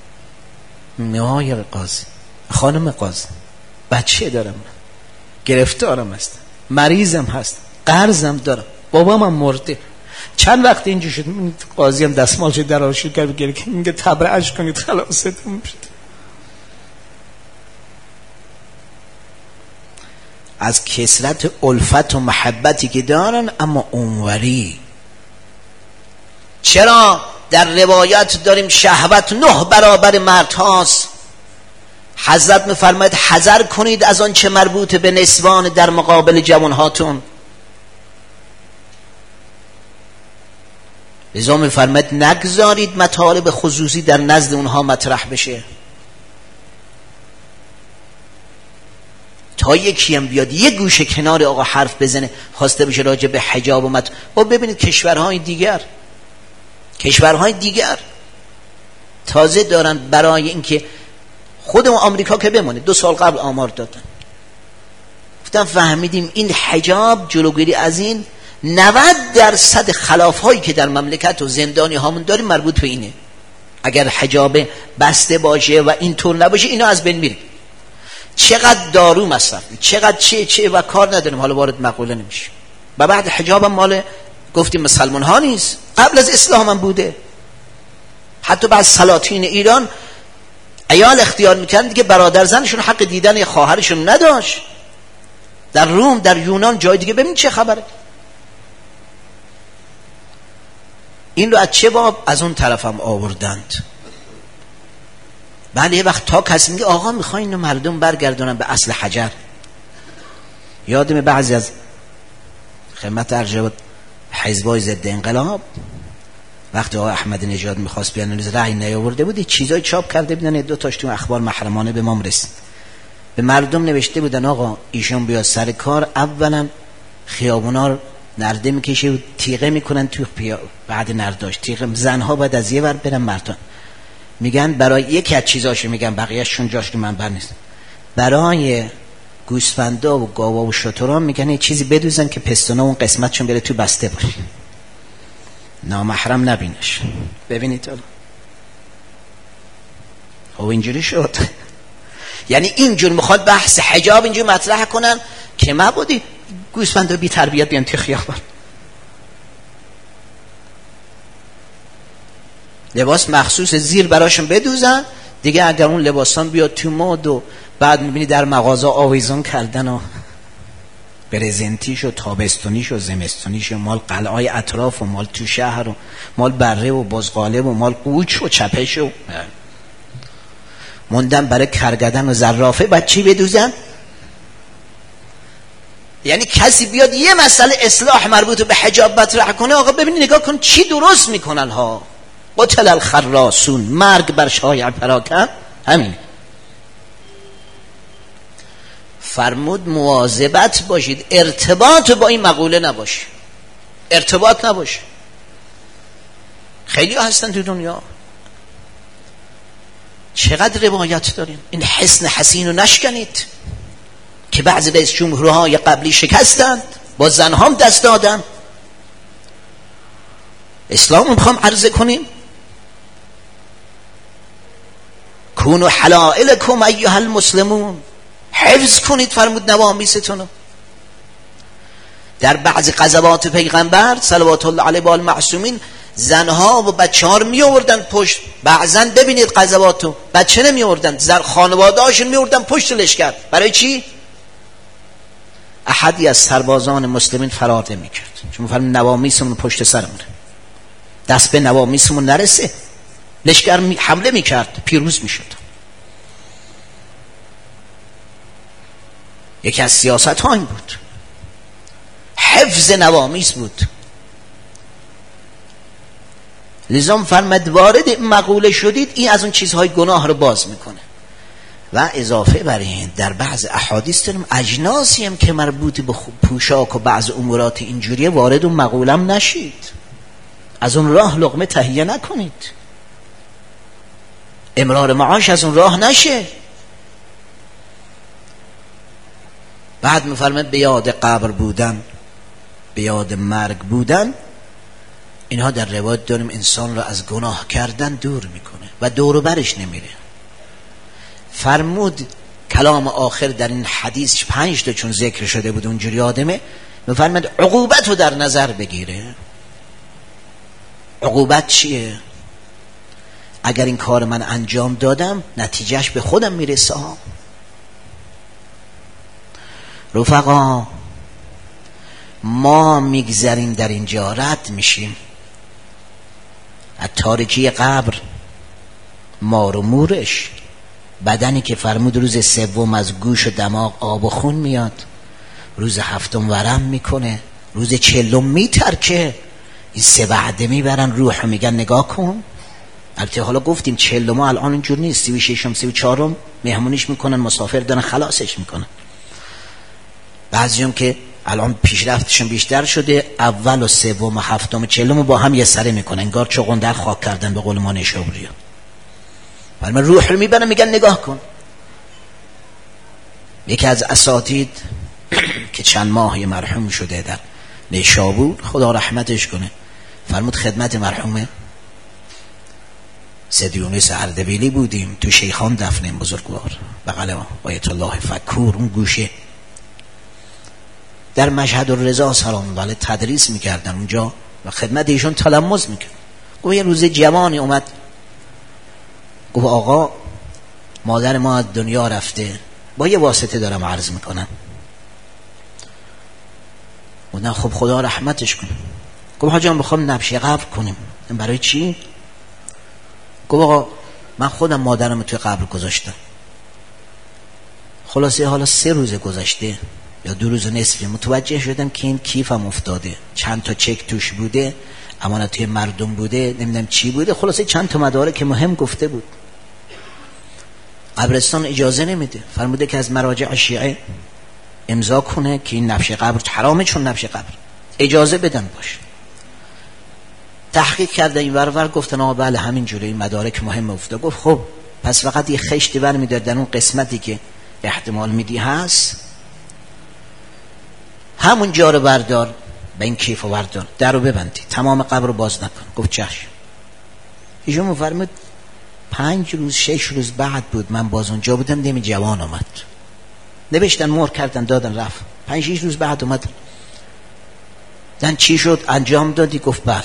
میای قاضی، خانم قاضی بچه دارم، گرفتارم هست، مریضم هست، قرضم دارم، بابام هم مرده. چند وقت اینجا شد قاضی هم دستمالش درارش کرد گره که اینگه تبرعش کنید خلاصتون شد. از کثرت الفت و محبتی که دارن. اما اونوری چرا در روایت داریم شهوت 9 برابر مرد هاست؟ حضرت میفرماید حذر کنید از آن چه مربوط به نسوان در مقابل جوان هاتون. لذا میفرماید نگذارید مطالب خصوصی در نزد اونها مطرح بشه. تا یکی هم بیاد یه گوشه کنار آقا حرف بزنه خواسته بشه راجع به حجاب و و ببینید کشورهای دیگر تازه دارن برای اینکه خودمون آمریکا که بمونه 2 سال قبل آمار دادن، گفتن فهمیدیم این حجاب جلوگیری از این 90% خلافهایی که در مملکت و زندانی هامون داریم مربوط به اینه. اگر حجاب بسته باشه و اینطور نباشه اینا از بین میره. چقدر دارو مصرف، چقدر چه و کار نداریم، حالا وارد مقوله نمیشه. و بعد حجاب هم مال گفتیم مسلمان ها نیست، قبل از اسلام هم بوده. حتی بعد سلاطین ایران عیال اختیار میکردن که برادر زنشون حق دیدن یا خواهرشون نداشت. در روم، در یونان، جای دیگه ببین چه خبره. این رو از چه باب؟ از اون طرف هم آوردند. بعد یه وقت تا کسی میگه آقا میخواین مردم برگردونن به اصل حجر. یادم بعضی از خدمت ارجبات حزبای ضد انقلاب وقتی آقا احمد نژاد میخواست بیان رأی نیاورده بود، چیزای چاپ کرده بودن، 2 تاش تو اخبار محرمانه به ما رسید. به مردم نوشته بودن آقا ایشون بیاد سر کار، اولا خیابونا رو نرده میکشه و تیغه میکنن تو بعد نرداش تیغه، زنها باید از یه ور برن مردان. میگن برای یکی از چیزاشو میگن، بقیه‌شون جاش رو منبر نیست، برای گوسفندا و گاوا و شتران میگن یه چیزی بدوزن که پستونا اون قسمتشون بره تو بسته باشه، نامحرم نبینش. ببینید حالا او اینجوری شد. یعنی اینجور میخواد بحث حجاب اینجور مطرح کنن که مبادی گوسفندا بی تربیت بیان تو خیابان. لباس مخصوص زیر براشون بدوزن دیگه، اگر اون لباسان بیاد تو مود و بعد میبینی در مغازه آویزون کردن و برزنتیش و تابستونیش و زمستونیش و مال قلعای اطراف و مال تو شهر و مال بره و بزغاله و مال قوچ و چپش و موندن برای کرگدن و زرافه، بعد چی بدوزن؟ یعنی کسی بیاد یه مسئله اصلاح مربوط به حجاب مطرح کنه، آقا ببینید نگاه کن چی درست میکنن ها. قتل الخراسون، مرگ بر شایع پراکن. همین فرمود مواظبت باشید ارتباط با این مقوله نباشه، ارتباط نباشه. خیلی هستن تو دنیا، چقدر روایت داریم. این حسن حسین رو نشکنید که بعضی رئیس جمهورهای قبلی شکستند، با زنهام دست دادن. اسلام رو میخوام عرضه کنیم. کونوا حلائلکم ایها المسلمون، حفظ کنید فرمود نوامیستون. در بعض غزوات پیغمبر صلوات الله علیه و آل معصومین زنها و بچه‌ها رو می آوردن پشت. بعضا ببینید غزواتو بچه نمی آوردن، خانواده‌هاشون می آوردن پشت لشکر. برای چی؟ احدی از سربازان مسلمین فرار نمی‌کرد، چون فرمود نوامیسمون پشت سرمون، دست به نوامیسمون نرسه، لشکر حمله می‌کرد، پیروز می‌شد. یکی از سیاست ها این بود، حفظ نوامیس بود. لذا فرمود وارد این مقوله شدید، این از اون چیزهای گناه رو باز میکنه. و اضافه بر این در بعض احادیث داریم اجناسی هم که مربوط به پوشاک و بعض امورات اینجوریه وارد اون مقوله هم نشید، از اون راه لقمه تهیه نکنید، امرار معاش از اون راه نشه. بعد میفرماید به یاد قبر بودن، به یاد مرگ بودن، اینها در روایت داریم انسان را از گناه کردن دور میکنه و دور و برش نمیره. فرمود کلام آخر در این حدیث 5 تا چون ذکر شده بود اونجوری آدمه، میفرماید عقوبت رو در نظر بگیره. عقوبت چیه؟ اگر این کار من انجام دادم نتیجهش به خودم میرسه. رفقا ما میگذریم در اینجا، رد میشیم از تاریکی قبر، مار و مورش، بدنی که فرمود روز سوم از گوش و دماغ آب و خون میاد، روز هفتم ورم میکنه، روز چهلم میترکه. این 3 وعده میبرن روح میگن نگاه کن. البته حالا گفتیم 40 الان اینجور نیست، 36م 34م مهمونیش میکنن، مسافر دارن خلاصش میکنن. بعضیم که الان پیشرفتشون بیشتر شده، اول و سوم و هفتم و 40 با هم یه سره میکنن، انگار چغن در خاک کردن به قول ما نشابوریا. ولی من روح رو میبرن میگن نگاه کن. یکی از اساتید که چند ماه مرحوم شده در نیشابور، خدا رحمتش کنه، فرمود خدمت مرحوم سید یونس اردبیلی بودیم تو شیخان دفن بزرگوار بغل آیت الله فکور اون گوشه، در مشهد الرضا سلام الله تدریس میکردن اونجا و خدمت ایشون تلمذ میکرد. گفت یه روز جوانی اومد گفت آقا مادر ما از دنیا رفته، با یه واسطه دارم عرض میکنم. گفتن خب خدا رحمتش کنه. گفت حاجی من بخوام نبش قبر کنیم. برای چی؟ گفت آقا من خودم مادرم توی قبر گذاشتم. خلاصه حالا 3 روز گذشته یا 2 روز و نصفی متوجه شدم که این کیفم افتاده، چند تا چک توش بوده، امانتی مردم بوده، نمیدونم چی بوده، خلاصه چند تا مدارک که مهم گفته بود. قبرستان اجازه نمیده، فرموده که از مراجع شیعه امضا کنه که این نبش قبر حرامه، چون نبش قبر اجازه بدن باشه. تحقیق کرده این ورور گفتن آقا بله همین جوری این مدارک مهم افتاده. گفت خب پس فقط یه خشتی برمی‌دار در اون قسمتی که احتمال میدی هست، همون جا رو بردار، به این کیف رو بردار، در رو ببندی، تمام قبر رو باز نکن. گفت چشم. ایشون مفرمود 5 روز 6 روز بعد بود من باز اونجا بودم، دیمی جوان آمد، نوشتن مهر کردن دادن رفت. 5-6 روز بعد اومد، دن چی شد انجام دادی؟ گفت بله.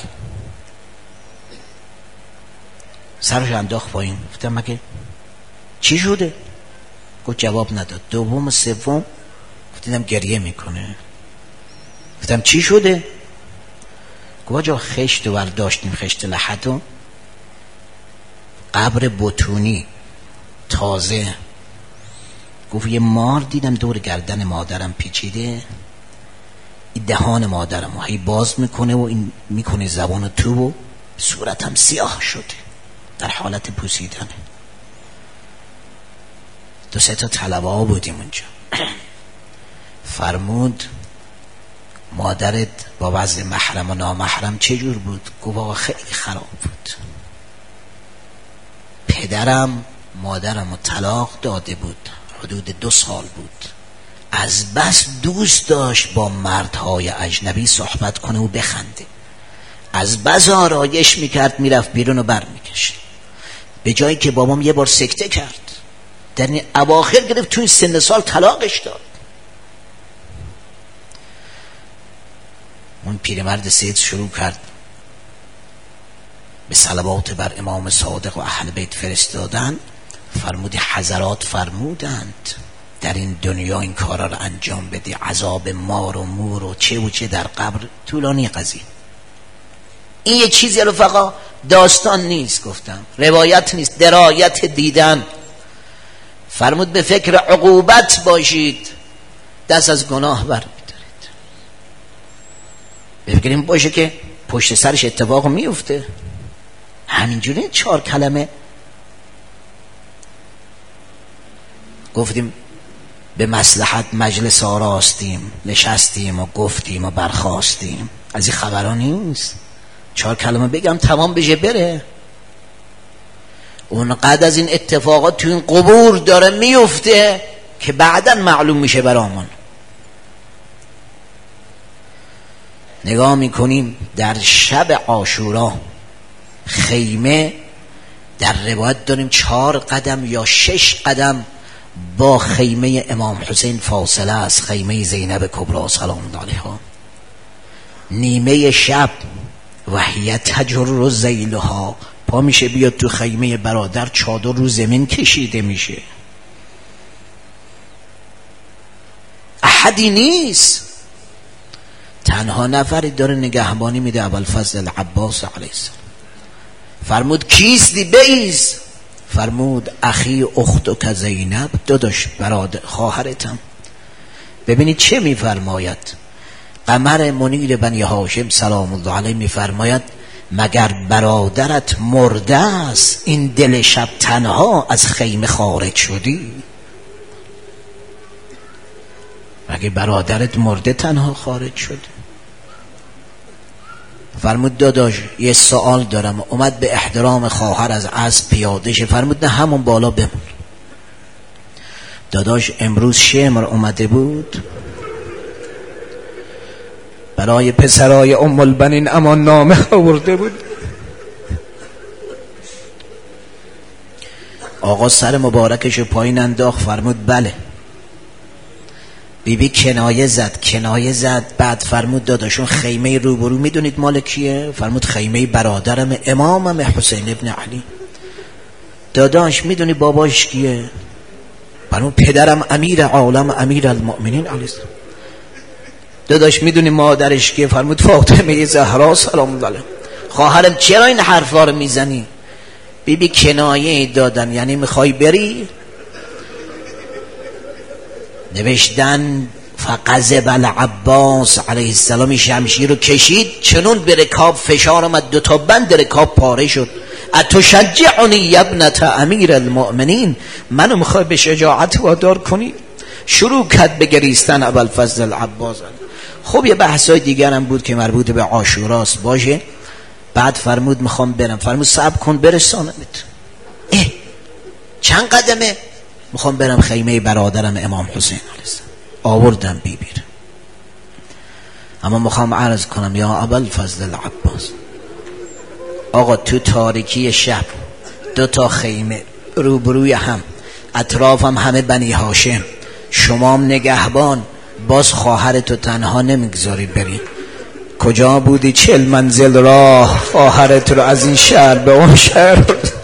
سرش انداخت پایین. گفتم مگه چی شده؟ گفت جواب نداد. دوم و سوم دیدم گریه میکنه. گفتم چی شده؟ گفت جا خشت رو برداشتیم، خشت لحد، قبر بطونی تازه. گفت یه مار دیدم دور گردن مادرم پیچیده، این دهان مادرم هی باز میکنه و این میکنه زبان تو و صورتم سیاه شده در حالت پوسیدنه. 2-3 تا طلبه ها بودیم اونجا. فرمود مادرت با وضع محرم و نامحرم چجور بود؟ گفت آقا خیلی خراب بود. پدرم مادرم رو طلاق داده بود، حدود 2 سال بود. از بس دوست داشت با مردهای اجنبی صحبت کنه و بخنده، از بس آرایش میکرد میرفت بیرون و بر میکشد، به جایی که بابام یه بار سکته کرد، در این اواخر گرفت توی سن سال طلاقش داد. اون پیرمرد سید شروع کرد به صلوات بر امام صادق و اهل بیت فرستادن. فرمودی حضرات فرمودند در این دنیا این کارا رو انجام بدی، عذاب مار و مور و چه و چه در قبر. طولانی قضیه. این یه چیزی رفقا داستان نیست، گفتم روایت نیست، درایت دیدن. فرمود به فکر عقوبت باشید، دست از گناه بر می‌دارید. بفکریم باشه که پشت سرش اتفاق میفته. همینجوری 4 کلمه گفتیم به مصلحت مجلس آراستیم، نشستیم و گفتیم و برخاستیم. از این خبران نیست. 4 کلمه بگم تمام بشه بره. اونقدر از این اتفاقات تو این قبور داره میفته که بعداً معلوم میشه برامون. نگاه میکنیم در شب عاشورا خیمه، در روایت داریم 4 قدم یا 6 قدم با خیمه امام حسین فاصله است، خیمه زینب کبری سلام الله علیها. نیمه شب وحیه تجر ذیلها، پا میشه بیاد تو خیمه برادر، چادر رو زمین کشیده میشه، احدی نیست، تنها نفری داره نگهبانی میده، ابوالفضل العباس علیه السلام. فرمود کیستی؟ بیز. فرمود اخی اختک زینب، داداش برادر خواهرتم. ببینید چه میفرماید قمر منیر بنی هاشم سلام الله علیه، میفرماید مگر برادرت مرده است این دل شب تنها از خیمه خارج شدی؟ مگر برادرت مرده تنها خارج شد؟ فرمود داداش یه سوال دارم. اومد به احترام خواهر از اسب پیاده شه. فرمود نه همون بالا بمون. داداش امروز شمر اومده بود برای پسرای ام البنین امان نامه آورده بود. آقا سر مبارکشو پایین انداخت. فرمود بله. بیبی کنایه زد. بعد فرمود داداشون خیمه روبرو میدونید مال کیه؟ فرمود خیمه برادرم امامم حسین ابن علی. داداش میدونی باباش کیه؟ فرمود پدرم امیر عالم امیر المؤمنین علیه السلام. داداش میدونی مادرش کیه؟ فرمود فاطمه زهرا سلام الله علیها. خواهرم چرا این حرفا رو میزنی؟ بیبی کنایه دادن، یعنی میخوای بری؟ نوشتن فغضب العباس علیه السلام شمشیر رو کشید، چنون به رکاب فشار آمد، 2 تا بند رکاب پاره شد. اتشجعنی ابنة امیر المؤمنین، منو میخوای به شجاعت وادار کنی؟ شروع کرد به گریستن ابوالفضل العباس. خب یه بحثای دیگر هم بود که مربوط به عاشوراست باشه. بعد فرمود میخوام برم. فرمود صبر کن برسانمت. چند قدمه؟ میخوام برم خیمه برادرم امام حسین علیه السلام. آوردم بیبیر. اما میخوام عرض کنم یا ابوالفضل العباس، آقا تو تاریکی شب 2 خیمه روبروی هم، اطرافم همه بنی هاشم، شمام نگهبان، باز خواهرتو تنها نمیگذاری بری. کجا بودی 40 منزل راه، خواهرت رو از این شهر به اون شهر.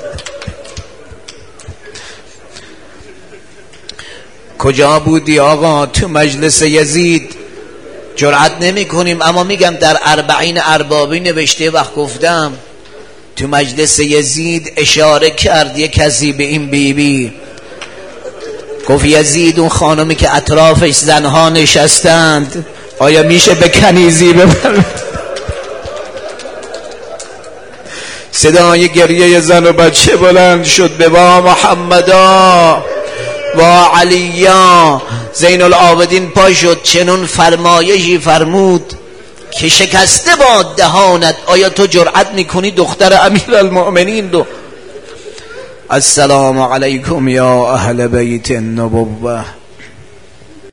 کجا بودی آقا تو مجلس یزید؟ جرأت نمی کنیم اما میگم در 40 اربابی نوشته، وقت گفتم تو مجلس یزید اشاره کرد یک کسی به این بیبی، گفت یزید اون خانمی که اطرافش زنها نشستند آیا میشه به کنیزی ببر؟ صدای گریه زن و بچه بلند شد به با محمدا و علیا. زین العابدین پا شد، چنون فرمایشی فرمود که شکسته باد دهانت، آیا تو جرأت میکنی دختر امیرالمؤمنین رو؟ السلام علیکم یا اهل بیت النبوه.